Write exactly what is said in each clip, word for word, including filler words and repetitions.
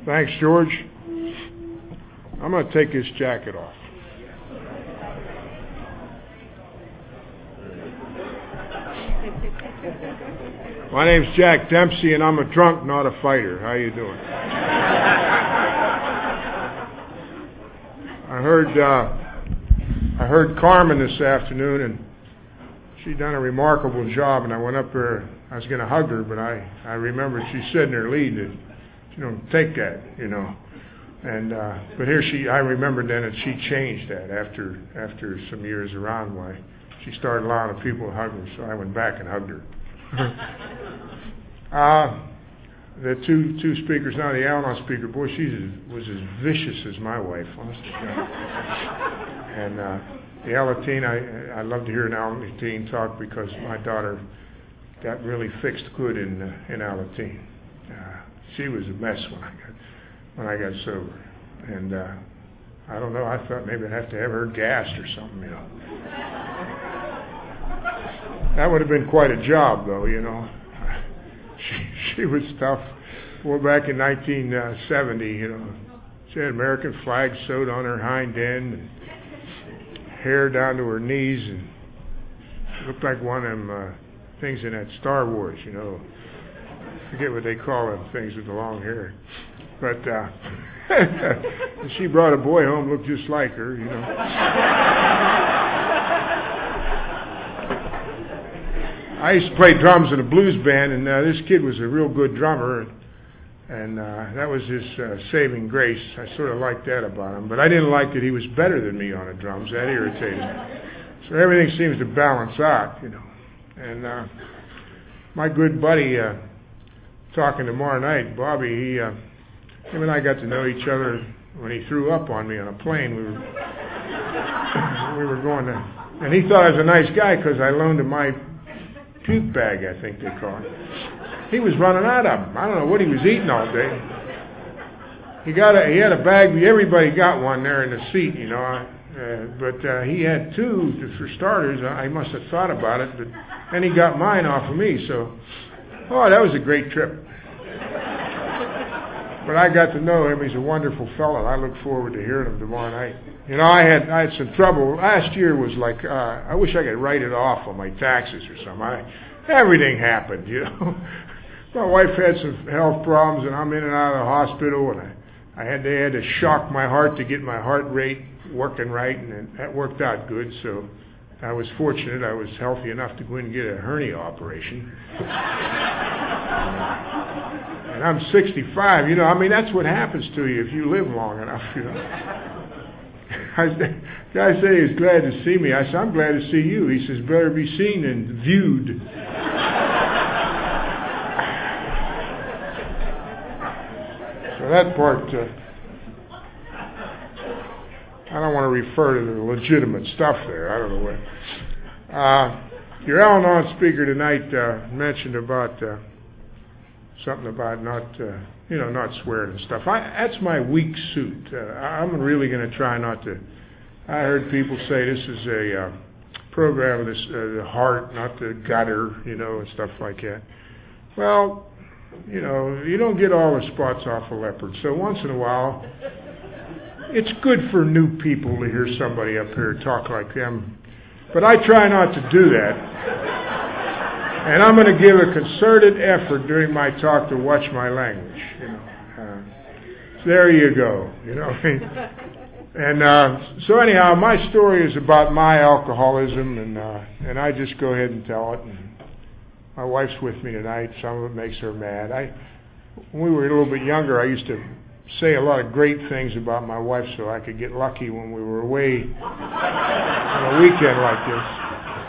Thanks, George. I'm going to take this jacket off. My name's Jack Dempsey, and I'm a drunk, not a fighter. How you doing? I heard uh, I heard Carmen this afternoon, and she done a remarkable job. And I went up there. I was going to hug her, but I I remembered she said in her lead that you don't take that, you know. And uh, but here she, I remembered then that she changed that after after some years around. Why she started allowing people to hug her, so I went back and hugged her. uh, the two two speakers now, the Al-Anon speaker, boy, she was as vicious as my wife, honestly. And uh, the Alateen, I I love to hear an Alateen talk because my daughter got really fixed good in uh, in Alateen. Uh, she was a mess when I got when I got sober, and uh, I don't know. I thought maybe I'd have to have her gassed or something, you know. That would have been quite a job, though, you know. She, she was tough. Well, back in nineteen seventy, you know, she had American flags sewed on her hind end and hair down to her knees, and she looked like one of them uh, things in that Star Wars, you know. I forget what they call them things with the long hair. But uh, she brought a boy home, looked just like her, you know. I used to play drums in a blues band, and uh, this kid was a real good drummer, and uh, that was his uh, saving grace. I sort of liked that about him, but I didn't like that he was better than me on the drums. That irritated me. So everything seems to balance out, you know. And uh, my good buddy, uh, talking tomorrow night, Bobby, he, uh, him and I got to know each other when he threw up on me on a plane. We were we were going to, and he thought I was a nice guy because I loaned him my puke bag, I think they call it. He was running out of them. I don't know what he was eating all day. He got a, he had a bag. Everybody got one there in the seat, you know. Uh, but uh, he had two for starters. I must have thought about it, but then he got mine off of me. So, oh, that was a great trip. But I got to know him. He's a wonderful fellow. I look forward to hearing him tomorrow night. You know, I had I had some trouble. Last year was like, uh, I wish I could write it off on my taxes or something. I, everything happened, you know. My wife had some health problems, and I'm in and out of the hospital, and I, I had they had to shock my heart to get my heart rate working right, and it, that worked out good. So I was fortunate. I was healthy enough to go in and get a hernia operation. And I'm sixty-five. You know, I mean, that's what happens to you if you live long enough, you know. I, guy said he was glad to see me. I said, I'm glad to see you. He says, better be seen than viewed. So that part, uh, I don't want to refer to the legitimate stuff there. I don't know what. Uh, your Al-Anon speaker tonight uh, mentioned about uh, something about not, uh, you know, not swearing and stuff. I, that's my weak suit. Uh, I'm really going to try not to. I heard people say this is a uh, program of this, uh, the heart, not the gutter, you know, and stuff like that. Well, you know, you don't get all the spots off a leopard. So once in a while, it's good for new people to hear somebody up here talk like them. But I try not to do that. And I'm going to give a concerted effort during my talk to watch my language. You know, uh, so there you go. You know, and uh, so anyhow, my story is about my alcoholism, and uh, and I just go ahead and tell it. And my wife's with me tonight. Some of it makes her mad. I, when we were a little bit younger, I used to say a lot of great things about my wife so I could get lucky when we were away on a weekend like this.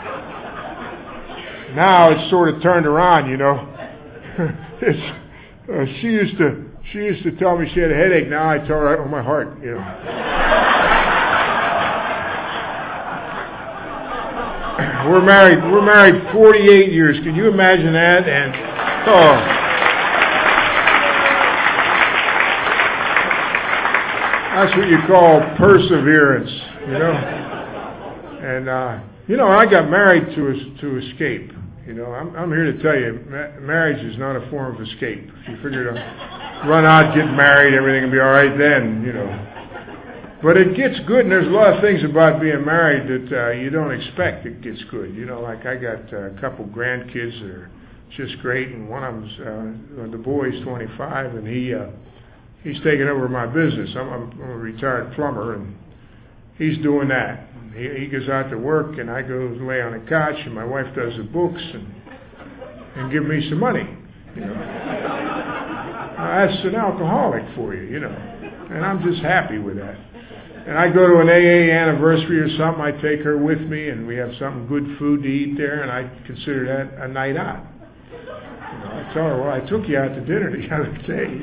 Now it's sort of turned around, you know. it's, uh, she used to she used to tell me she had a headache. Now I tell her right on my heart, you know. we're married. We're married forty-eight years. Can you imagine that? And oh, that's what you call perseverance, you know. And uh, you know, I got married to to escape. You know, I'm, I'm here to tell you, ma- marriage is not a form of escape. If you figure to run out, get married, everything will be all right then, you know. But it gets good, and there's a lot of things about being married that uh, you don't expect it gets good. You know, like I got uh, a couple grandkids that are just great, and one of them's, uh, the boy's twenty-five, and he uh, he's taking over my business. I'm, I'm, I'm a retired plumber, and he's doing that. He, he goes out to work, and I go lay on the couch, and my wife does the books and and give me some money. You know, now, that's an alcoholic for you, you know, and I'm just happy with that. And I go to an A A anniversary or something, I take her with me, and we have something good food to eat there, and I consider that a night out. You know, I tell her, well, I took you out to dinner the other day.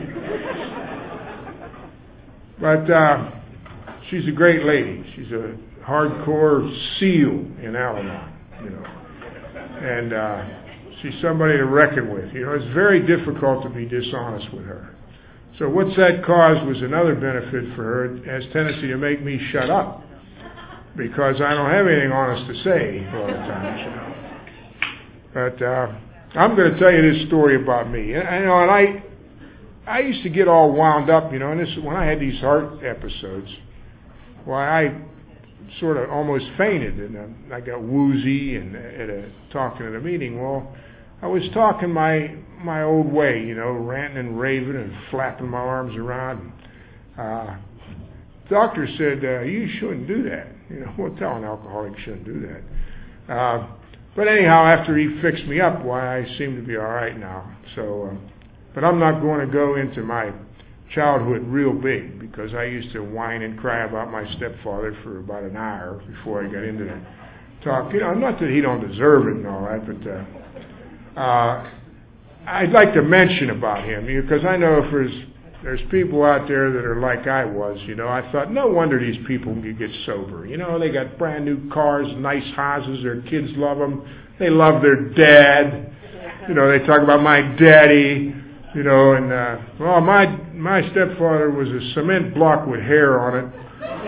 But uh, she's a great lady. She's a hardcore SEAL in Al-Anon, you know. And uh, she's somebody to reckon with. You know, it's very difficult to be dishonest with her. So what's that caused was another benefit for her. It has tendency to make me shut up because I don't have anything honest to say a lot of times, you know. But uh, I'm going to tell you this story about me. And, you know, and I, I used to get all wound up, you know. And this when I had these heart episodes, why I sort of almost fainted and I got woozy and at a talking at a meeting. Well, I was talking my my old way, you know, ranting and raving and flapping my arms around. Uh, doctor said, uh, you shouldn't do that. You know, well, tell an alcoholic you shouldn't do that. Uh, but anyhow, after he fixed me up, why, I seem to be all right now. So, uh, but I'm not going to go into my childhood real big because I used to whine and cry about my stepfather for about an hour before I got into the talk. You know, not that he don't deserve it and all that, but uh, Uh, I'd like to mention about him because I know if there's there's people out there that are like I was, you know. I thought no wonder these people can get sober. You know, they got brand new cars, nice houses, their kids love them, they love their dad. You know, they talk about my daddy. You know, and uh, well, my my stepfather was a cement block with hair on it.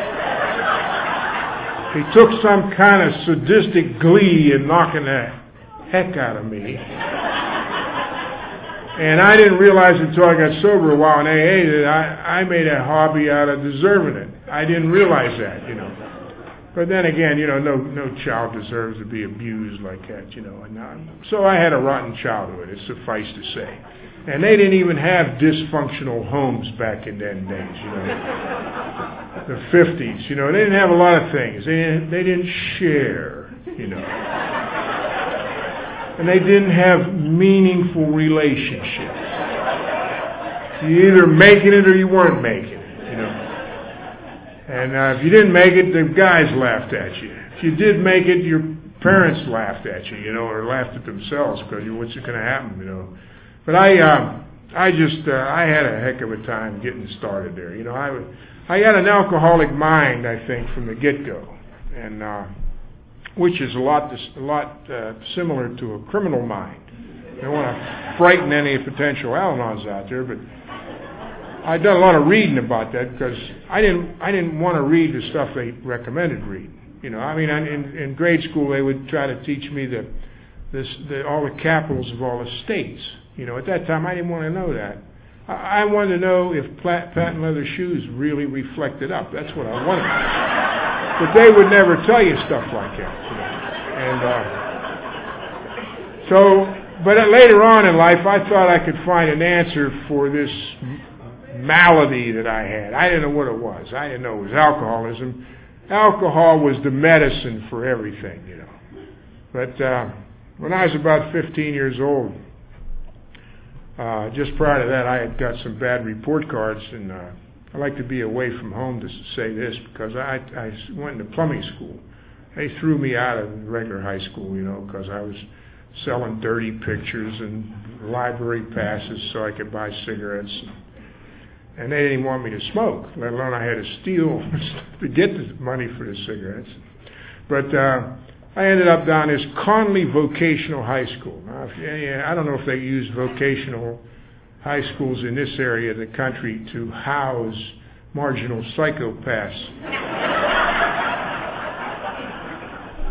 He took some kind of sadistic glee in knocking the heck out of me. And I didn't realize until I got sober a while in A A that I, I made a hobby out of deserving it. I didn't realize that, you know. But then again, you know, no no child deserves to be abused like that, you know. And uh, so I had a rotten childhood, it's suffice to say. And they didn't even have dysfunctional homes back in them days, you know. The fifties, you know, they didn't have a lot of things. They didn't, they didn't share, you know. And they didn't have meaningful relationships. You either making it or you weren't making it, you know. And uh, if you didn't make it, the guys laughed at you. If you did make it, your parents laughed at you, you know, or laughed at themselves because you, what's going to happen, you know. But I, uh, I just, uh, I had a heck of a time getting started there. You know, I, I had an alcoholic mind, I think, from the get-go, and uh, which is a lot, a lot uh, similar to a criminal mind. I don't want to frighten any potential Al-Anons out there, but I've done a lot of reading about that because I didn't, I didn't want to read the stuff they recommended reading. You know, I mean, in, in grade school they would try to teach me the, this, the all the capitals of all the states. You know, at that time I didn't want to know that. I, I wanted to know if plat, patent leather shoes really reflected up. That's what I wanted. But they would never tell you stuff like that. You know? And uh, so, but later on in life, I thought I could find an answer for this malady that I had. I didn't know what it was. I didn't know it was alcoholism. Alcohol was the medicine for everything, you know. But uh, when I was about fifteen years old, uh, just prior to that, I had got some bad report cards, and uh, I like to be away from home to say this because I, I went into plumbing school. They threw me out of regular high school, you know, because I was selling dirty pictures and library passes so I could buy cigarettes. And they didn't even want me to smoke, let alone I had to steal to get the money for the cigarettes. But uh, I ended up down this Conley Vocational High School. Now, if, yeah, I don't know if they use vocational high schools in this area of the country to house marginal psychopaths.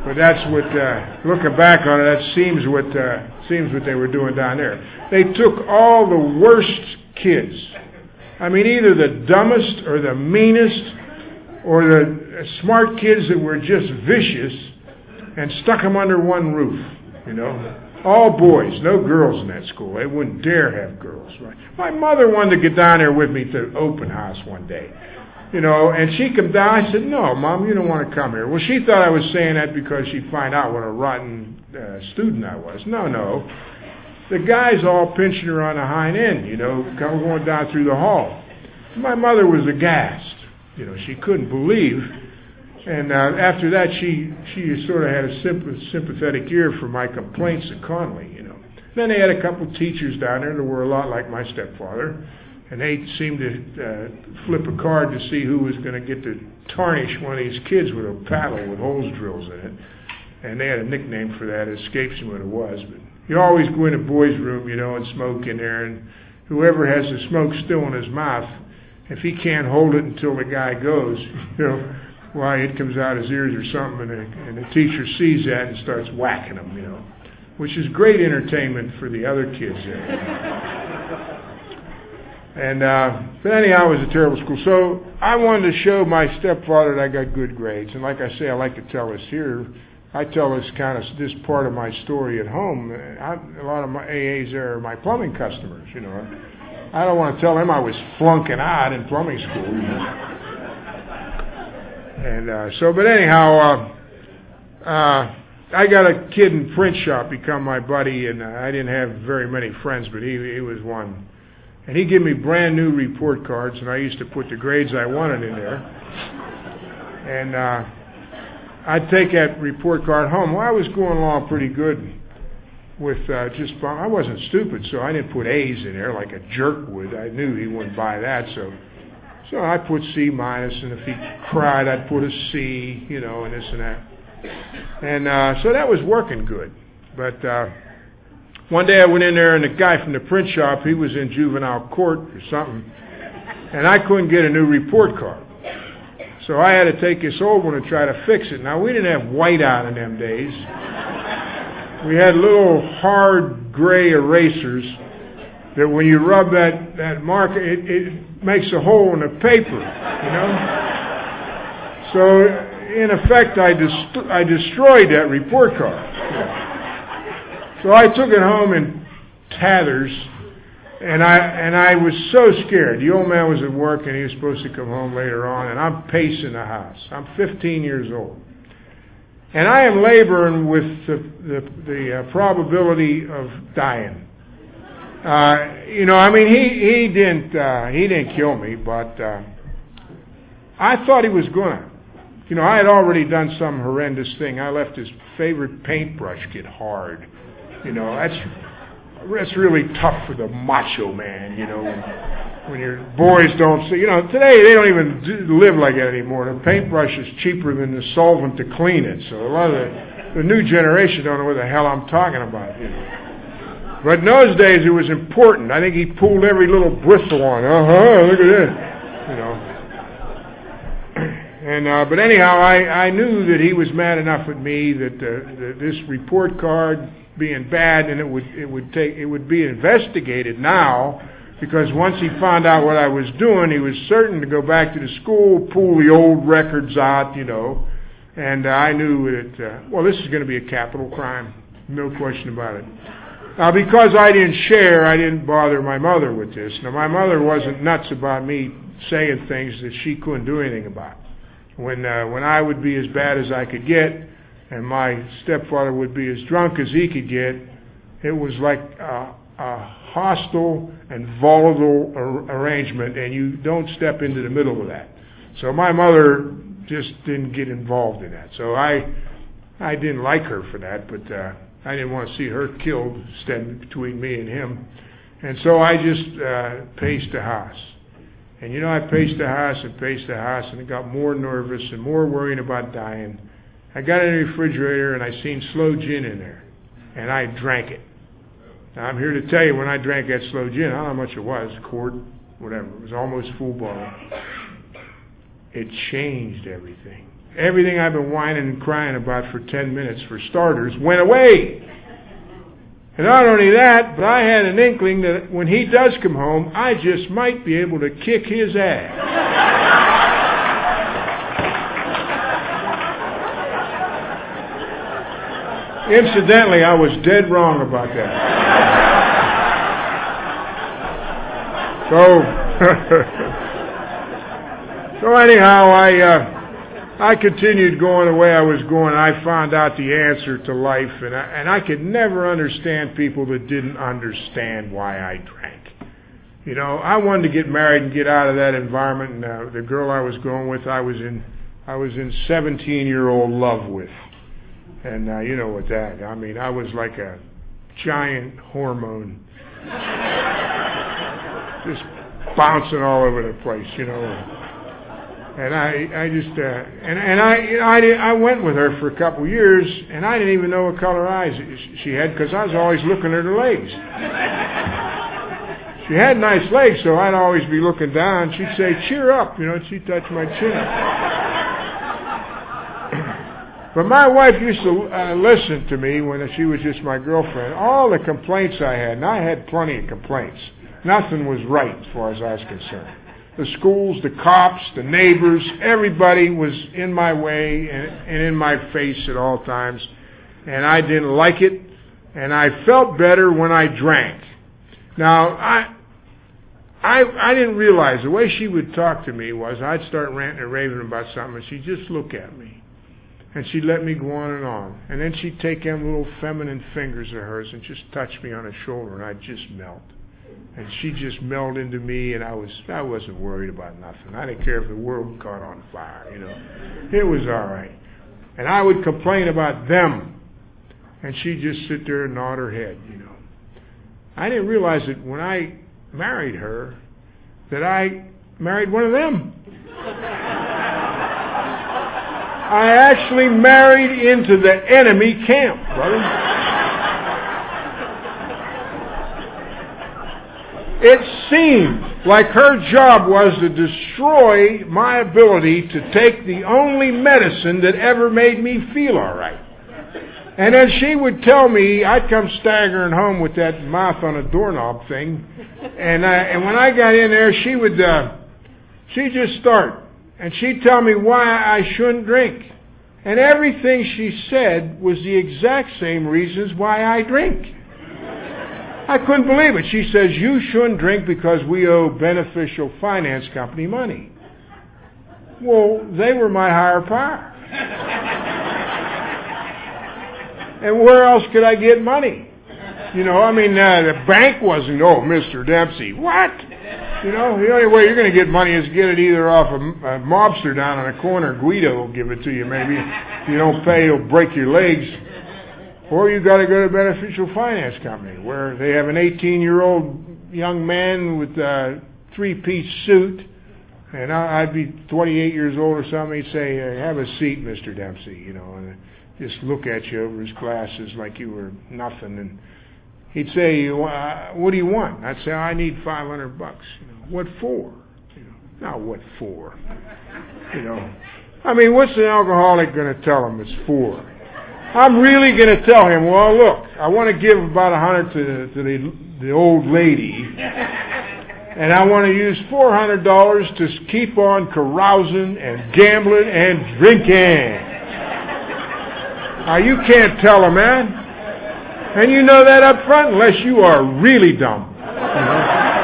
But that's what, uh, looking back on it, that seems what uh, seems what they were doing down there. They took all the worst kids. I mean, either the dumbest or the meanest or the smart kids that were just vicious and stuck them under one roof, you know. All boys, no girls in that school. They wouldn't dare have girls. Right? My mother wanted to get down there with me to open house one day. You know, and she come down. I said, no, Mom, you don't want to come here. Well, she thought I was saying that because she'd find out what a rotten uh, student I was. No, no. The guys all pinching her on the hind end, you know, going down through the hall. My mother was aghast. You know, she couldn't believe. And uh, after that, she she sort of had a sympath- sympathetic ear for my complaints at Conley, you know. Then they had a couple of teachers down there that were a lot like my stepfather. And they seemed to uh, flip a card to see who was going to get to tarnish one of these kids with a paddle with holes drills in it. And they had a nickname for that. It escapes me what it was. But you always go in a boys' room, you know, and smoke in there. And whoever has the smoke still in his mouth, if he can't hold it until the guy goes, you know, why, it comes out his ears or something. And the, and the teacher sees that and starts whacking him, you know, which is great entertainment for the other kids there. And, uh, but anyhow, it was a terrible school. So I wanted to show my stepfather that I got good grades. And like I say, I like to tell this here. I tell this kind of, this part of my story at home. I, a lot of my A As there are my plumbing customers, you know. I don't want to tell them I was flunking out in plumbing school, you know. And, uh, so, but anyhow, uh, uh, I got a kid in print shop become my buddy, and uh, I didn't have very many friends, but he, he was one. And he gave me brand new report cards, and I used to put the grades I wanted in there. And uh, I'd take that report card home. Well, I was going along pretty good with uh, just, I wasn't stupid, so I didn't put A's in there like a jerk would. I knew he wouldn't buy that, so so I put C minus, and if he cried, I'd put a C, you know, and this and that. And uh, so that was working good. But uh, one day I went in there, and the guy from the print shop, he was in juvenile court or something, and I couldn't get a new report card. So I had to take this old one and try to fix it. Now, we didn't have whiteout in them days. We had little hard gray erasers that when you rub that, that marker, it, it makes a hole in the paper, you know? So, in effect, I, dest- I destroyed that report card. So I took it home in tatters, and I and I was so scared. The old man was at work, and he was supposed to come home later on, and I'm pacing the house. I'm fifteen years old. And I am laboring with the the, the uh, probability of dying. Uh, you know, I mean, he he didn't uh, he didn't kill me, but uh, I thought he was gonna. You know, I had already done some horrendous thing. I left his favorite paintbrush get hard. You know, that's that's really tough for the macho man. You know, when your boys don't see. You know, today they don't even do, live like that anymore. The paintbrush is cheaper than the solvent to clean it. So a lot of the, the new generation don't know what the hell I'm talking about. You know. But in those days it was important. I think he pulled every little bristle on. Uh huh. Look at this. You know. And uh, but anyhow, I, I knew that he was mad enough at me that, uh, that this report card being bad, and it would it would take it would be investigated now, because once he found out what I was doing, he was certain to go back to the school, pull the old records out, you know. And uh, I knew that uh, well, this is going to be a capital crime, no question about it. Now, because I didn't share, I didn't bother my mother with this. Now, my mother wasn't nuts about me saying things that she couldn't do anything about. When uh, when I would be as bad as I could get, and my stepfather would be as drunk as he could get, it was like a, a hostile and volatile ar- arrangement, and you don't step into the middle of that. So my mother just didn't get involved in that. So I I didn't like her for that, but uh, I didn't want to see her killed standing between me and him. And so I just uh, paced the house. And you know, I paced the house and paced the house, and I got more nervous and more worrying about dying. I got in the refrigerator, and I seen sloe gin in there, and I drank it. Now, I'm here to tell you, when I drank that sloe gin, I don't know how much it was, a quart, whatever. It was almost full bottle. It changed everything. everything I've been whining and crying about for ten minutes, for starters, went away. And not only that, but I had an inkling that when he does come home, I just might be able to kick his ass. Incidentally, I was dead wrong about that. So, so anyhow, I uh, I continued going the way I was going. I found out the answer to life, and I, and I could never understand people that didn't understand why I drank. You know, I wanted to get married and get out of that environment. And uh, the girl I was going with, I was in I was in seventeen-year-old love with. And uh, you know what that, I mean, I was like a giant hormone. Just bouncing all over the place, you know. And I, I just, uh, and, and I, you know, I, did, I went with her for a couple of years, and I didn't even know what color eyes she had, because I was always looking at her legs. She had nice legs, so I'd always be looking down. She'd say, cheer up, you know, and she'd touch my chin. But my wife used to uh, listen to me when she was just my girlfriend. All the complaints I had, and I had plenty of complaints. Nothing was right as far as I was concerned. The schools, the cops, the neighbors, everybody was in my way and, and in my face at all times. And I didn't like it, and I felt better when I drank. Now, I... I I didn't realize the way she would talk to me was I'd start ranting and raving about something, and she'd just look at me. And she'd let me go on and on. And then she'd take them little feminine fingers of hers and just touch me on the shoulder, and I'd just melt. And she'd just melt into me, and I, was, I wasn't worried about nothing. I didn't care if the world caught on fire, you know. It was all right. And I would complain about them, and she'd just sit there and nod her head, you know. I didn't realize that when I married her, that I married one of them. I actually married into the enemy camp, brother. It seemed like her job was to destroy my ability to take the only medicine that ever made me feel all right. And then she would tell me, I'd come staggering home with that mouth on a doorknob thing, and I, and when I got in there, she would, uh, she'd just start, and she'd tell me why I shouldn't drink. And everything she said was the exact same reasons why I drink. I couldn't believe it. She says, you shouldn't drink because we owe Beneficial Finance Company money. Well, they were my higher power. And where else could I get money? You know, I mean, uh, the bank wasn't, oh, Mister Dempsey. What? You know, the only way you're going to get money is get it either off a, a mobster down on the corner. Guido will give it to you, maybe. If you don't pay, he'll break your legs. Or you got to go to Beneficial Finance Company, where they have an eighteen-year-old young man with a three-piece suit, and I'd be twenty-eight years old or something. He'd say, have a seat, Mister Dempsey, you know, and just look at you over his glasses like you were nothing. And he'd say, uh, what do you want? I'd say, I need five hundred bucks. You know, what for? You know, now what for? You know, I mean, what's an alcoholic going to tell him it's for? I'm really going to tell him, well, look, I want to give about a hundred to, to the, the old lady, and I want to use four hundred dollars to keep on carousing and gambling and drinking. Now, you can't tell a man. And you know that up front unless you are really dumb. You know?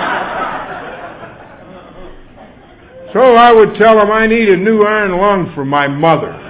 So I would tell him I need a new iron lung for my mother. You know?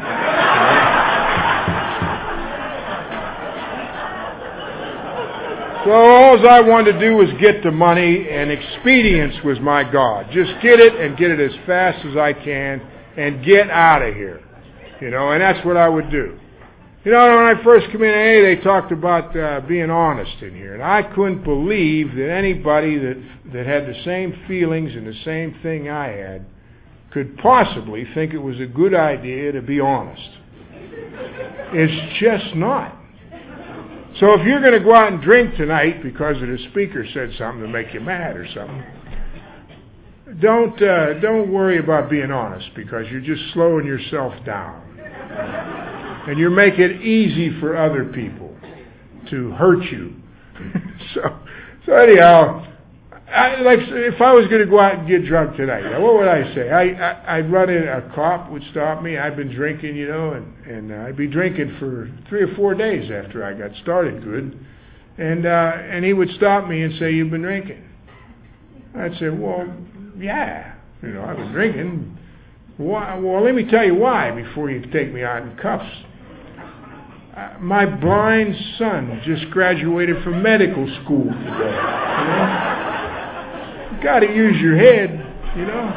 So all I wanted to do was get the money, and expedience was my God. Just get it and get it as fast as I can and get out of here. You know, and that's what I would do. You know, when I first came in A A, they talked about uh, being honest in here. And I couldn't believe that anybody that, that had the same feelings and the same thing I had could possibly think it was a good idea to be honest. It's just not. So if you're going to go out and drink tonight because the speaker said something to make you mad or something, don't, uh, don't worry about being honest, because you're just slowing yourself down. And you make it easy for other people to hurt you. so, so anyhow, I, like if I was going to go out and get drunk tonight, what would I say? I, I I'd run in, a cop would stop me. I'd been drinking, you know, and and uh, I'd be drinking for three or four days after I got started good, and uh, and he would stop me and say, "You've been drinking." I'd say, "Well, yeah, you know, I've been drinking. Why? Well, let me tell you why before you take me out in cuffs. Uh, my blind son just graduated from medical school today. You know? You got to use your head, you know."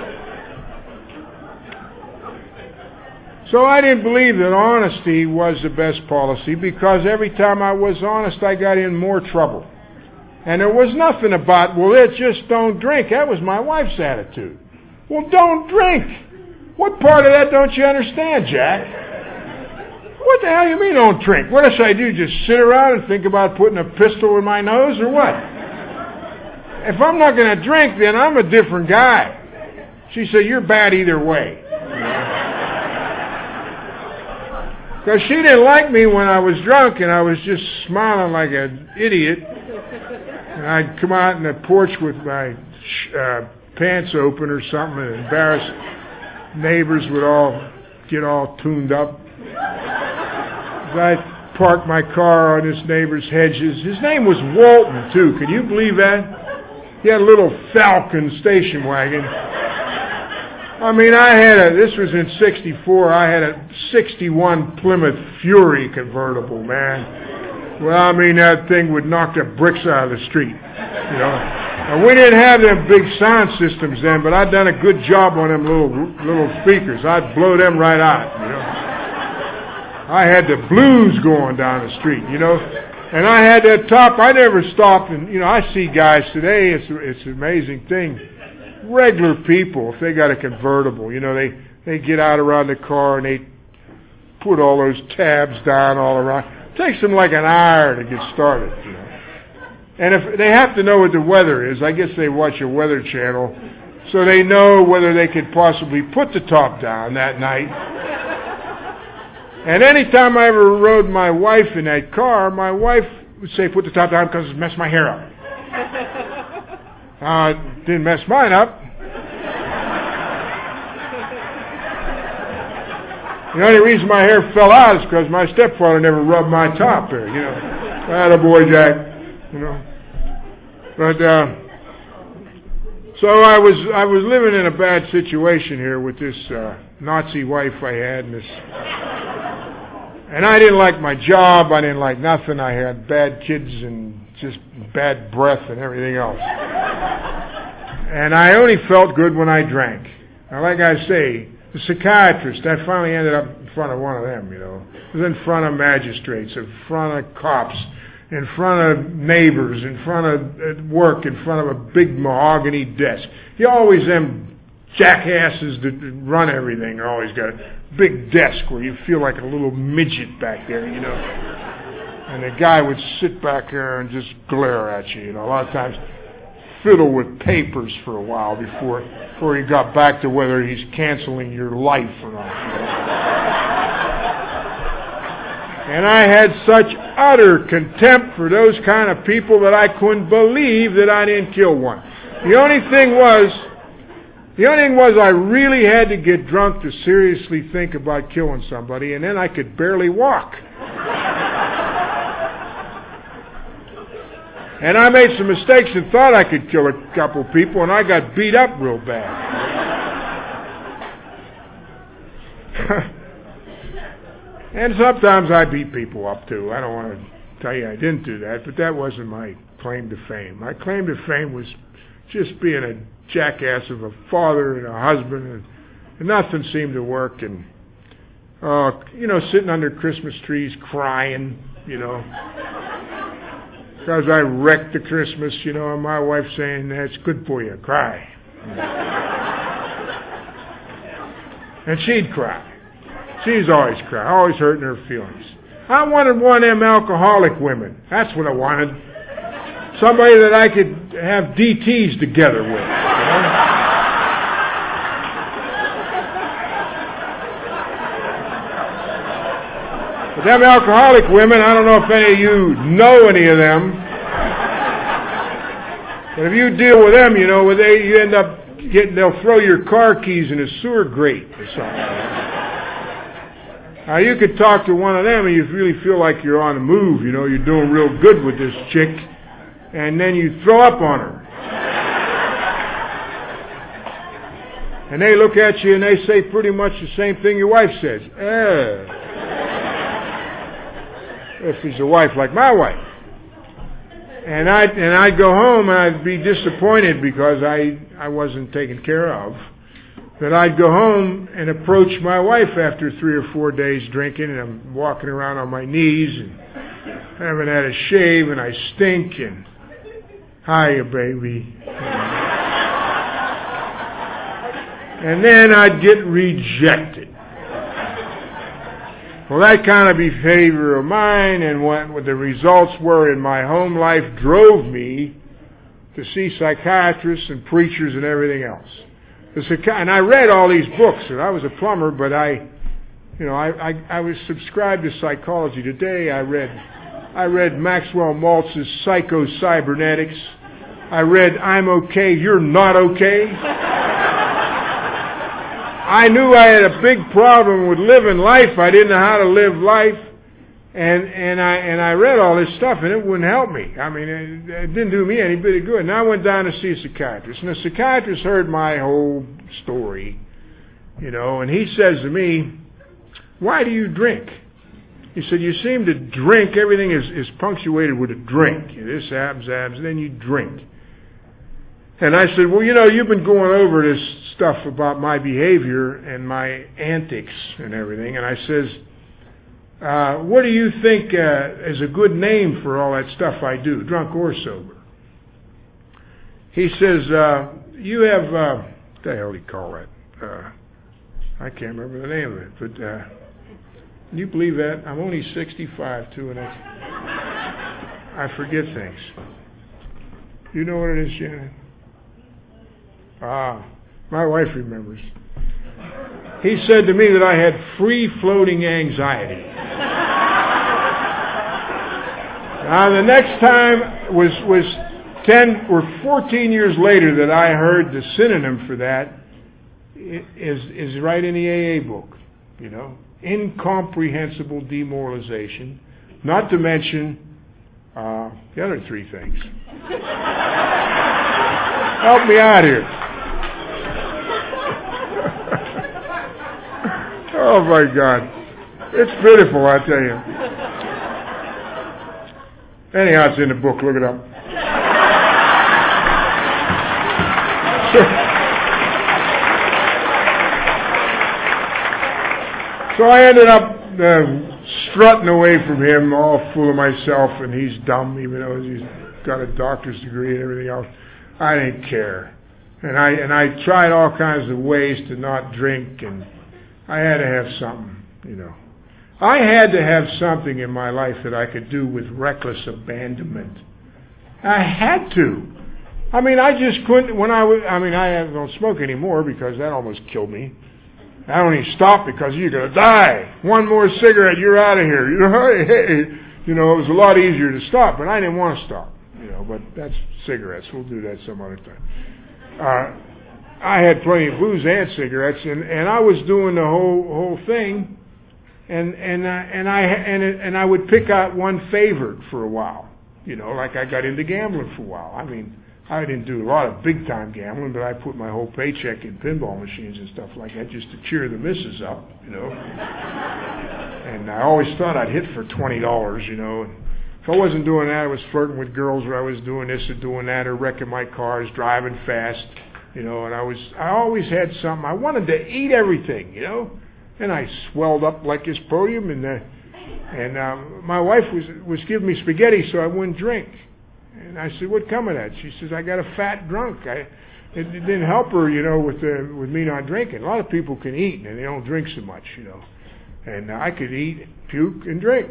So I didn't believe that honesty was the best policy, because every time I was honest, I got in more trouble. And there was nothing about, well, it's just don't drink. That was my wife's attitude. Well, don't drink. What part of that don't you understand, Jack? What the hell you mean don't drink? What should I do, just sit around and think about putting a pistol in my nose or what? If I'm not going to drink, then I'm a different guy. She said, "You're bad either way." Because she didn't like me when I was drunk and I was just smiling like an idiot. And I'd come out on the porch with my uh, pants open or something and embarrassed neighbors would all get all tuned up. I'd park my car on this neighbor's hedges. His name was Walton, too. Can you believe that? He had a little Falcon station wagon. I mean, I had a, this was in sixty-four, I had a sixty-one Plymouth Fury convertible, man. Well, I mean, that thing would knock the bricks out of the street, you know. And we didn't have them big sound systems then, but I'd done a good job on them little little speakers. I'd blow them right out, you know. I had the blues going down the street, you know. And I had that top, I never stopped, and, you know, I see guys today, it's, it's an amazing thing. Regular people, if they got a convertible, you know, they, they get out around the car and they put all those tabs down all around. It takes them like an hour to get started, you know. And if they have to know what the weather is, I guess they watch a weather channel, so they know whether they could possibly put the top down that night. And any time I ever rode my wife in that car, my wife would say, "Put the top down because it messed my hair up." Uh, it didn't mess mine up. The only reason my hair fell out is because my stepfather never rubbed my top there, you know. Attaboy, Jack, you know. But, uh, so I was I was living in a bad situation here with this uh, Nazi wife I had, and this... And I didn't like my job, I didn't like nothing, I had bad kids and just bad breath and everything else. And I only felt good when I drank. Now, like I say, the psychiatrist, I finally ended up in front of one of them, you know. It was in front of magistrates, in front of cops, in front of neighbors, in front of at work, in front of a big mahogany desk. You always, them jackasses that run everything, are always got a big desk where you feel like a little midget back there, you know. And the guy would sit back there and just glare at you, you know. A lot of times fiddle with papers for a while before before he got back to whether he's canceling your life or not. And I had such utter contempt for those kind of people that I couldn't believe that I didn't kill one. The only thing was, the only thing was I really had to get drunk to seriously think about killing somebody, and then I could barely walk. And I made some mistakes and thought I could kill a couple people, and I got beat up real bad. And sometimes I beat people up too. I don't want to tell you I didn't do that, but that wasn't my claim to fame. My claim to fame was just being a jackass of a father and a husband, and, and nothing seemed to work. And uh, you know, sitting under Christmas trees crying, you know, because I wrecked the Christmas, you know, and my wife saying, "That's good for you, cry." And she'd cry. She's always crying, always hurting her feelings. I wanted one of them alcoholic women. That's what I wanted. Somebody that I could have D Ts together with, you know? But them alcoholic women, I don't know if any of you know any of them. But if you deal with them, you know, they you end up getting, they'll throw your car keys in a sewer grate or something. Now, you could talk to one of them and you really feel like you're on the move, you know, you're doing real good with this chick, and then you throw up on her. And they look at you and they say pretty much the same thing your wife says. Eh. If she's a wife like my wife. And I'd, and I'd go home and I'd be disappointed because I, I wasn't taken care of. That I'd go home and approach my wife after three or four days drinking, and I'm walking around on my knees and haven't had a shave, and I stink, and hiya, baby. And then I'd get rejected. Well, that kind of behavior of mine and what, what the results were in my home life drove me to see psychiatrists and preachers and everything else. And I read all these books, and I was a plumber, but I, you know, I, I, I was subscribed to Psychology Today. I read, I read Maxwell Maltz's Psycho-Cybernetics. I read I'm Okay, You're Not Okay. I knew I had a big problem with living life. I didn't know how to live life, and and I and I read all this stuff, and it wouldn't help me. I mean, it, it didn't do me any bit of good. And I went down to see a psychiatrist, and the psychiatrist heard my whole story, you know, and he says to me, "Why do you drink?" He said, "You seem to drink. Everything is, is punctuated with a drink. This happens, happens, and then you drink." And I said, "Well, you know, you've been going over this stuff about my behavior and my antics and everything." And I says, uh, "What do you think uh, is a good name for all that stuff I do, drunk or sober?" He says, uh, "You have, uh, what the hell do you call that? Uh, I can't remember the name of it, but uh, can you believe that? I'm only sixty-five, too, and I, I forget things. You know what it is, Shannon?" Ah, my wife remembers. He said to me that I had free-floating anxiety. Now, the next time was was ten or fourteen years later that I heard the synonym for that is is right in the A A book. You know, incomprehensible demoralization. Not to mention uh, the other three things. Help me out here. Oh my God. It's pitiful, I tell you. Anyhow, it's in the book. Look it up. So I ended up uh, strutting away from him, all full of myself, and he's dumb, even though he's got a doctor's degree and everything else. I didn't care. And I and I tried all kinds of ways to not drink, and I had to have something, you know. I had to have something in my life that I could do with reckless abandonment. I had to. I mean, I just couldn't, when I was, I mean, I don't smoke anymore because that almost killed me. I only stopped because you're going to die. One more cigarette, you're out of here. You know, hey, you know, it was a lot easier to stop, but I didn't want to stop. You know, but that's cigarettes. We'll do that some other time. Uh, I had plenty of booze and cigarettes, and, and I was doing the whole whole thing, and and uh, and I and it, and I would pick out one favorite for a while. You know, like I got into gambling for a while. I mean, I didn't do a lot of big time gambling, but I put my whole paycheck in pinball machines and stuff like that just to cheer the missus up. You know, and I always thought I'd hit for twenty dollars. You know. And, if I wasn't doing that, I was flirting with girls, or I was doing this or doing that, or wrecking my cars, driving fast, you know, and I was, I always had something. I wanted to eat everything, you know, and I swelled up like this podium, and uh, and uh, my wife was was giving me spaghetti so I wouldn't drink. And I said, "What come of that?" She says, "I got a fat drunk." I, it, it didn't help her, you know, with the, with me not drinking. A lot of people can eat and they don't drink so much, you know, and uh, I could eat, puke, and drink.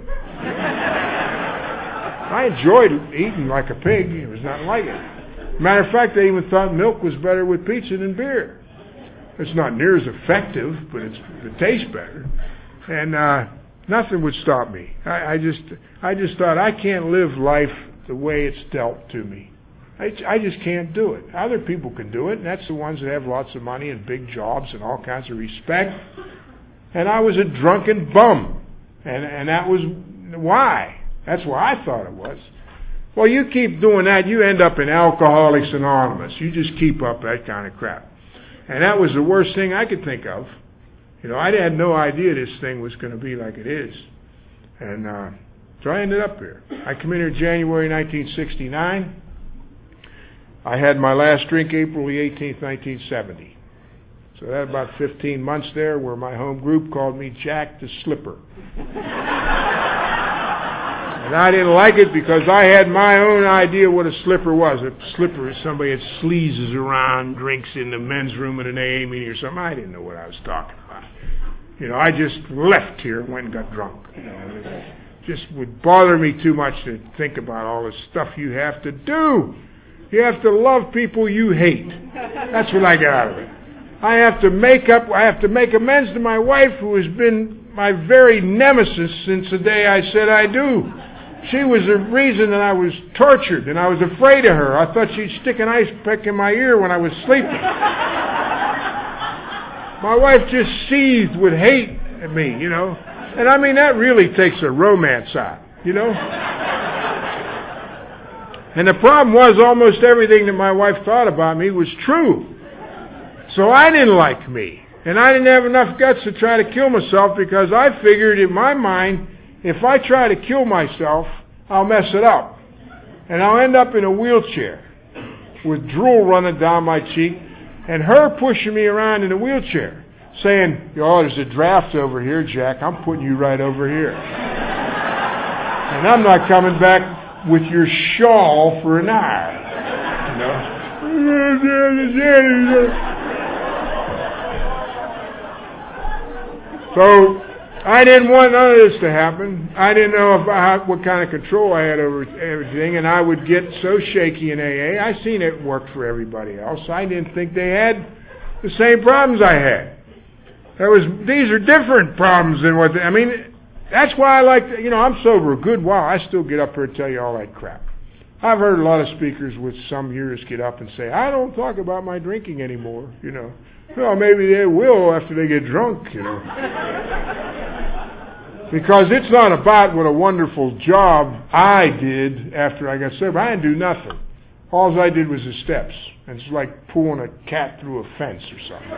I enjoyed eating like a pig. It was nothing like it. Matter of fact, they even thought milk was better with pizza than beer. It's not near as effective, but it's, it tastes better. And uh, Nothing would stop me. I, I just, I just thought I can't live life the way it's dealt to me. I, I just can't do it. Other people can do it, and that's the ones that have lots of money and big jobs and all kinds of respect. And I was a drunken bum, and and that was why. That's why I thought it was. Well, you keep doing that, you end up in Alcoholics Anonymous. You just keep up that kind of crap. And that was the worst thing I could think of. You know, I had no idea this thing was going to be like it is. And uh, so I ended up here. I came in here January nineteen sixty-nine. I had my last drink April the eighteenth, nineteen seventy. So that had about fifteen months there where my home group called me Jack the Slipper. And I didn't like it because I had my own idea what a slipper was. A slipper is somebody that sleazes around, drinks in the men's room at an A A meeting or something. I didn't know what I was talking about. You know, I just left here and went and got drunk. You know, it just would bother me too much to think about all the stuff you have to do. You have to love people you hate. That's what I got out of it. I have to make up, I have to make amends to my wife, who has been my very nemesis since the day I said I do. She was the reason that I was tortured, and I was afraid of her. I thought she'd stick an ice pick in my ear when I was sleeping. My wife just seethed with hate at me, you know. And I mean, that really takes a romance out, you know. And the problem was almost everything that my wife thought about me was true. So I didn't like me. And I didn't have enough guts to try to kill myself because I figured in my mind, if I try to kill myself, I'll mess it up. And I'll end up in a wheelchair with drool running down my cheek and her pushing me around in a wheelchair saying, oh, there's a draft over here, Jack. I'm putting you right over here. And I'm not coming back with your shawl for an hour. You know? So I didn't want none of this to happen. I didn't know if I, what kind of control I had over everything, and I would get so shaky in A A. I seen it worked for everybody else. I didn't think they had the same problems I had. There was these are different problems than what they, I mean. That's why I like to, you know, I'm sober a good while. I still get up here and tell you all that crap. I've heard a lot of speakers with some years get up and say, I don't talk about my drinking anymore, you know. Well, maybe they will after they get drunk, you know. Because it's not about what a wonderful job I did after I got sober. I didn't do nothing. All I did was the steps. And it's like pulling a cat through a fence or something.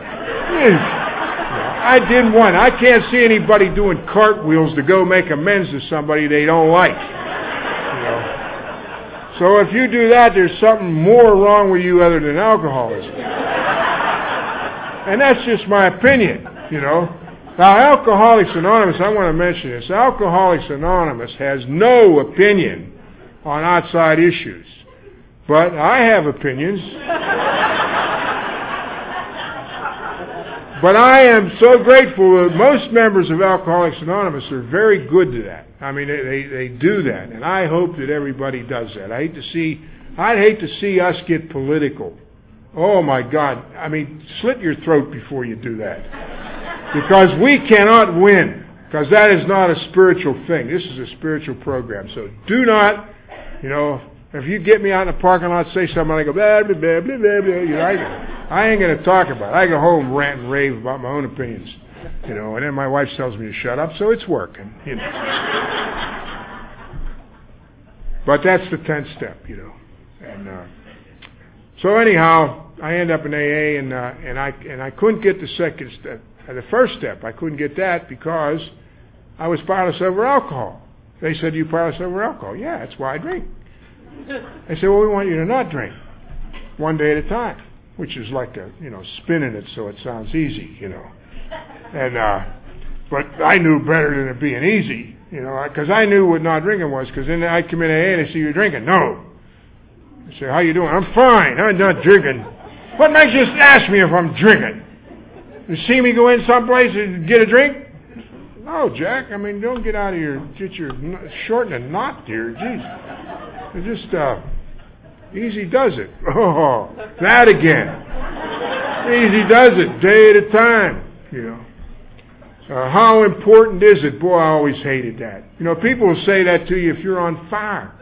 I did one. I can't see anybody doing cartwheels to go make amends to somebody they don't like. You know. So if you do that, there's something more wrong with you other than alcoholism. And that's just my opinion, you know. Now, Alcoholics Anonymous, I want to mention this. Alcoholics Anonymous has no opinion on outside issues. But I have opinions. But I am so grateful that most members of Alcoholics Anonymous are very good to that. I mean, they, they, they do that. And I hope that everybody does that. I hate to see, I'd hate to see us get political. Oh my God. I mean, slit your throat before you do that. Because we cannot win. Because that is not a spiritual thing. This is a spiritual program. So do not, you know, if you get me out in the parking lot, say something, I go, blah, blah, blah, blah, blah, blah. You know, I, I ain't going to talk about it. I go home and rant and rave about my own opinions. You know, and then my wife tells me to shut up, so it's working. You know. But that's the tenth step, you know. And uh, so anyhow, I end up in A A, and uh, and I and I couldn't get the second step, uh, the first step. I couldn't get that because I was powerless over alcohol. They said, "You powerless over alcohol?" Yeah, that's why I drink. They said, "Well, we want you to not drink, one day at a time," which is like a you know spinning it so it sounds easy, you know. And uh, but I knew better than it being easy, you know, because I knew what not drinking was. Because then I'd come in A A and they say, "You're drinking?" No. I say, "How you doing?" "I'm fine. I'm not drinking." "What makes you ask me if I'm drinking? You see me go in someplace and get a drink?" "No, Jack. I mean, don't get out of your get your shorten a knot, dear. Jeez, it just uh, easy does it." Oh, that again. Easy does it, day at a time, you know. Uh, how important is it? Boy, I always hated that. You know, people will say that to you if you're on fire.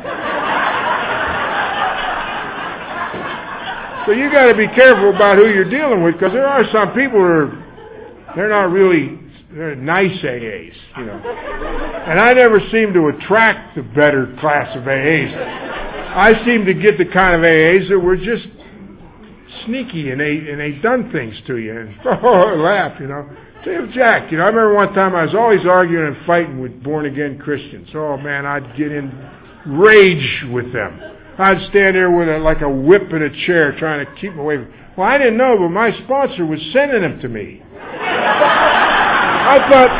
So you got to be careful about who you're dealing with, because there are some people who are, they're not really, they're nice A As, you know. And I never seem to attract the better class of A As. I seem to get the kind of A As that were just sneaky, and they and they done things to you, and oh, laugh, you know. Say, Jack, you know, I remember one time I was always arguing and fighting with born-again Christians. Oh, man, I'd get in rage with them. I'd stand there with a, like a whip in a chair trying to keep them away from. Well, I didn't know, but my sponsor was sending them to me. I thought,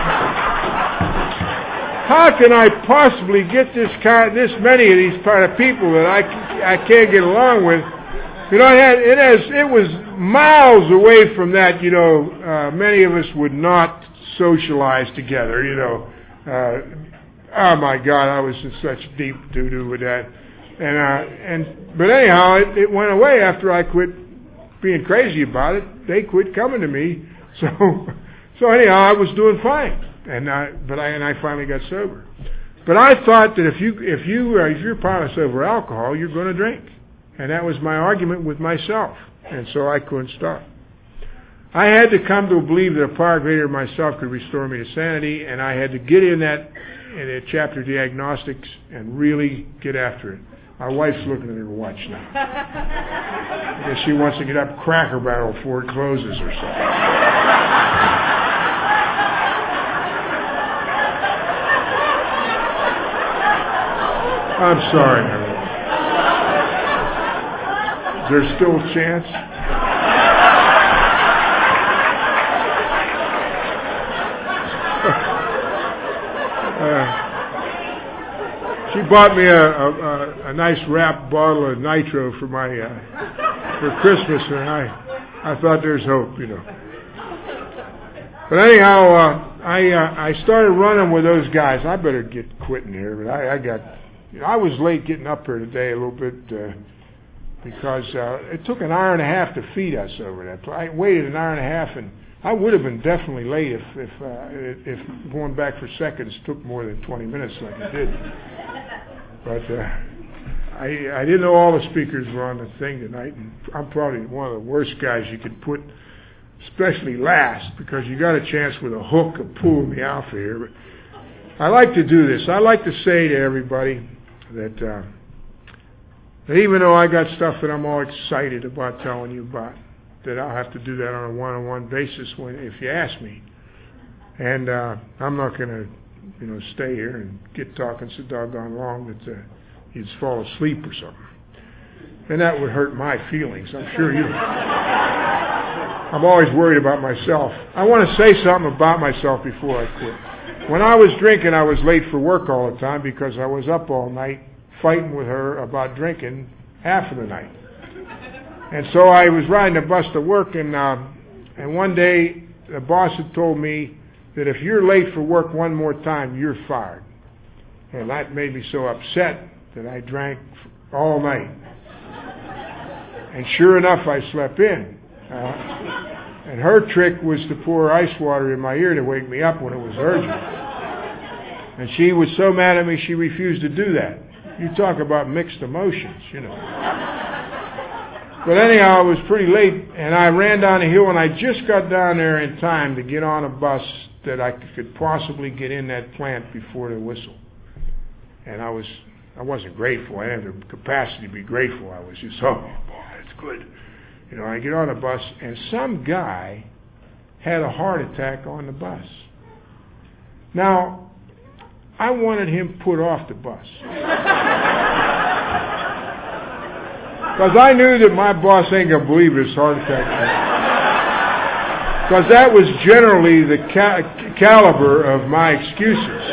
how can I possibly get this kind, this many of these kind of people that I, I can't get along with? You know, it, had, it has it was miles away from that. You know, uh, many of us would not socialize together. You know, uh, oh my God, I was in such deep doo doo with that. And uh, and but anyhow, it, it went away after I quit being crazy about it. They quit coming to me. So so anyhow, I was doing fine. And I, but I and I finally got sober. But I thought that if you if you uh, if you're powerless over alcohol, you're going to drink. And that was my argument with myself. And so I couldn't stop. I had to come to believe that a power greater than myself could restore me to sanity, and I had to get in that in that chapter, Diagnostics, and really get after it. My wife's looking at her watch now. I guess she wants to get up Cracker Barrel before it closes or something. I'm sorry, everyone. Is there still a chance? uh, she bought me a, a, a nice wrapped bottle of nitro for my uh, for Christmas, and I I thought there's hope, you know. But anyhow, uh, I uh, I started running with those guys. I better get quitting here, but I, I got you know, I was late getting up here today a little bit. Uh, Because uh, it took an hour and a half to feed us over that. I waited an hour and a half, and I would have been definitely late if if, uh, if going back for seconds took more than twenty minutes like it did. But uh, I I didn't know all the speakers were on the thing tonight, and I'm probably one of the worst guys you could put, especially last, because you got a chance with a hook of pulling me out of here. But I like to do this. I like to say to everybody that. Uh, That even though I got stuff that I'm all excited about telling you about, that I'll have to do that on a one-on-one basis when if you ask me. And uh, I'm not going to, you know, stay here and get talking so doggone long that uh, you'd fall asleep or something. And that would hurt my feelings. I'm sure you. I'm always worried about myself. I want to say something about myself before I quit. When I was drinking, I was late for work all the time because I was up all night fighting with her about drinking half of the night. And so I was riding the bus to work, and uh, and one day the boss had told me that if you're late for work one more time, you're fired. And that made me so upset that I drank all night. And sure enough, I slept in. Uh, and her trick was to pour ice water in my ear to wake me up when it was urgent. And she was so mad at me, she refused to do that. You talk about mixed emotions, you know. But anyhow, it was pretty late, and I ran down the hill, and I just got down there in time to get on a bus that I could possibly get in that plant before the whistle. And I was, I wasn't grateful. I had the capacity to be grateful. I was just, oh, boy, that's good. You know, I get on the bus, and some guy had a heart attack on the bus. Now, I wanted him put off the bus. Because I knew that my boss ain't going to believe his heart attack. Because that was generally the ca- caliber of my excuses.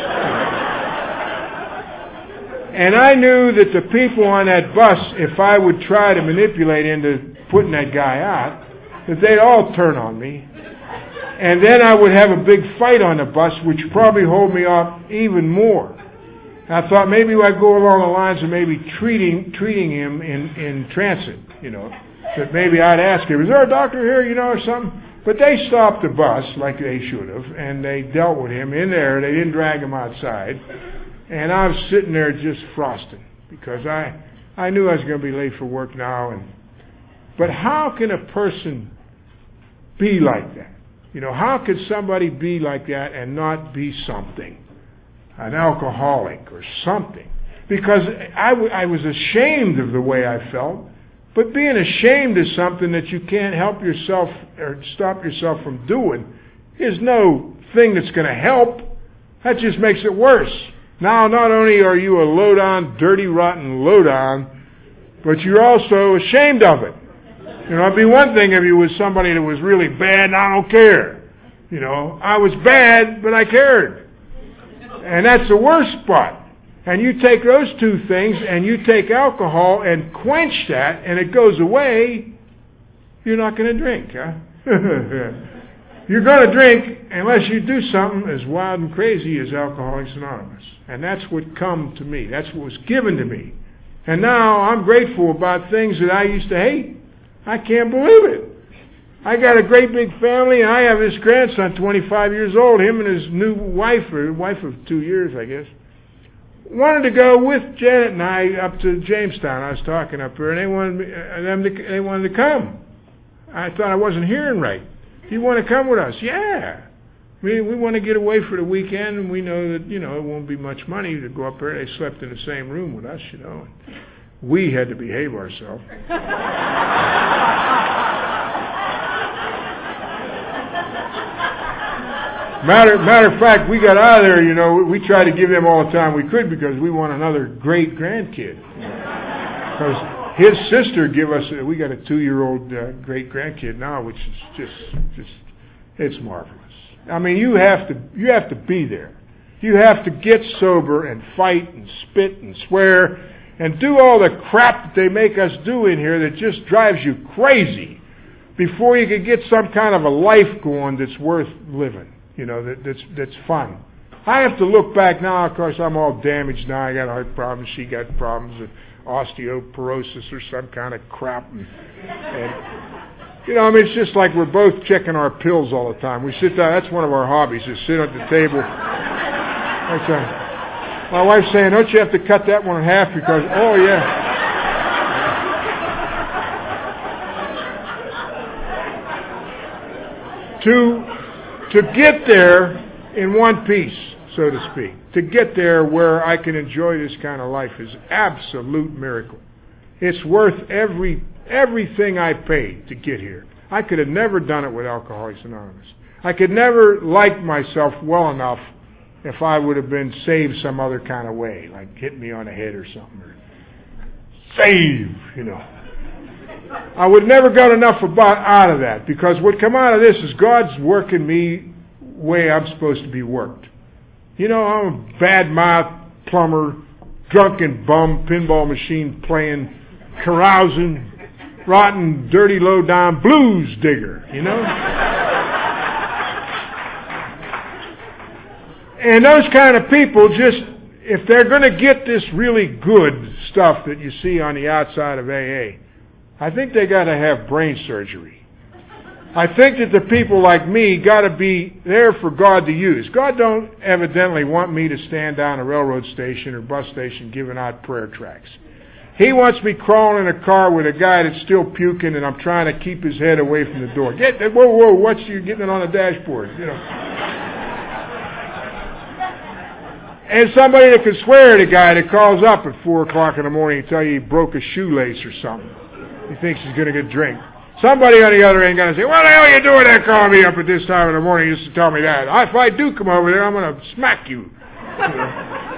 And I knew that the people on that bus, if I would try to manipulate into putting that guy out, that they'd all turn on me. And then I would have a big fight on the bus, which would probably hold me up even more. I thought maybe I'd go along the lines of maybe treating treating him in, in transit, you know. That maybe I'd ask him, is there a doctor here, you know, or something? But they stopped the bus like they should have, and they dealt with him in there. They didn't drag him outside. And I was sitting there just frosting because I, I knew I was going to be late for work now. And But how can a person be like that? You know, how could somebody be like that and not be something? An alcoholic or something? Because I, w- I was ashamed of the way I felt. But being ashamed is something that you can't help yourself or stop yourself from doing. Is no thing that's going to help. That just makes it worse. Now, not only are you a low-down, dirty, rotten low-down, but you're also ashamed of it. You know, it'd be one thing if you was somebody that was really bad and I don't care. You know, I was bad, but I cared. And that's the worst spot. And you take those two things and you take alcohol and quench that and it goes away, you're not going to drink, huh? You're going to drink unless you do something as wild and crazy as Alcoholics Anonymous. And that's what come to me. That's what was given to me. And now I'm grateful about things that I used to hate. I can't believe it. I got a great big family, and I have this grandson, twenty-five years old, him and his new wife, or wife of two years, I guess, wanted to go with Janet and I up to Jamestown. I was talking up there, and they wanted me, uh, them to, they wanted to come. I thought I wasn't hearing right. Do you want to come with us? Yeah. We we want to get away for the weekend, and we know that, you know, it won't be much money to go up there. They slept in the same room with us, you know. We had to behave ourselves. Matter, matter of fact, we got out of there, you know, we tried to give them all the time we could because we want another great grandkid. Because his sister give us, we got a two-year-old uh, great grandkid now, which is just, just, it's marvelous. I mean, you have to, you have to be there. You have to get sober and fight and spit and swear and do all the crap that they make us do in here that just drives you crazy before you can get some kind of a life going that's worth living. You know, that, that's that's fun. I have to look back now, of course, I'm all damaged now. I got heart problems, she got problems, and osteoporosis or some kind of crap. And, and, you know, I mean, it's just like we're both checking our pills all the time. We sit down, that's one of our hobbies, is sit at the table. That's a, my wife's saying, don't you have to cut that one in half because, oh, yeah. To... To get there in one piece, so to speak, to get there where I can enjoy this kind of life is absolute miracle. It's worth every everything I paid to get here. I could have never done it with Alcoholics Anonymous. I could never like myself well enough if I would have been saved some other kind of way, like hit me on the head or something, or save, you know. I would never got enough about out of that, because what come out of this is God's working me way I'm supposed to be worked. You know, I'm a bad-mouth plumber, drunken bum, pinball machine playing, carousing, rotten, dirty, low-down blues digger, you know? And those kind of people just, if they're going to get this really good stuff that you see on the outside of A A, I think they got to have brain surgery. I think that the people like me got to be there for God to use. God don't evidently want me to stand down a railroad station or bus station giving out prayer tracts. He wants me crawling in a car with a guy that's still puking, and I'm trying to keep his head away from the door. Get whoa, whoa! What's you getting it on the dashboard? You know. And somebody that can swear at a guy that calls up at four o'clock in the morning and tell you he broke a shoelace or something. He thinks he's going to get a drink. Somebody on the other end going to say, what the hell are you doing there calling me up at this time in the morning just to tell me that? If I do come over there, I'm going to smack you. You know?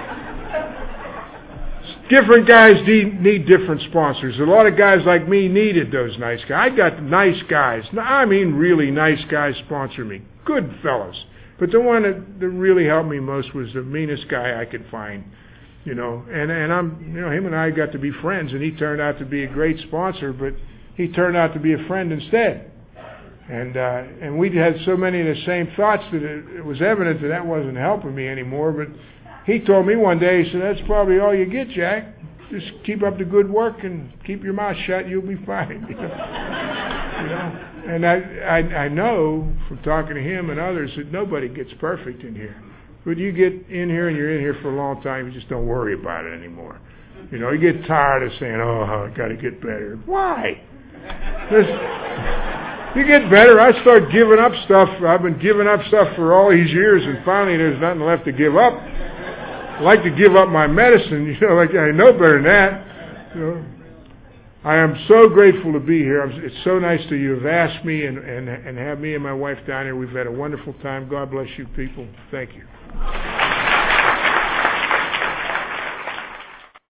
Different guys need, need different sponsors. A lot of guys like me needed those nice guys. I got nice guys. I mean really nice guys sponsor me. Good fellas. But the one that, that really helped me most was the meanest guy I could find. You know, and, and I'm, you know, him and I got to be friends, and he turned out to be a great sponsor, but he turned out to be a friend instead. And uh, and we had so many of the same thoughts that it, it was evident that that wasn't helping me anymore. But he told me one day, he said, that's probably all you get, Jack. Just keep up the good work and keep your mouth shut, you'll be fine. You know? You know? And I, I, I know from talking to him and others that nobody gets perfect in here. But you get in here and you're in here for a long time, you just don't worry about it anymore. You know, you get tired of saying, oh, I got to get better. Why? There's, you get better. I start giving up stuff. I've been giving up stuff for all these years, and finally there's nothing left to give up. I like to give up my medicine. You know, like I know better than that. You know. I am so grateful to be here. It's so nice that you have asked me and, and, and have me and my wife down here. We've had a wonderful time. God bless you people. Thank you.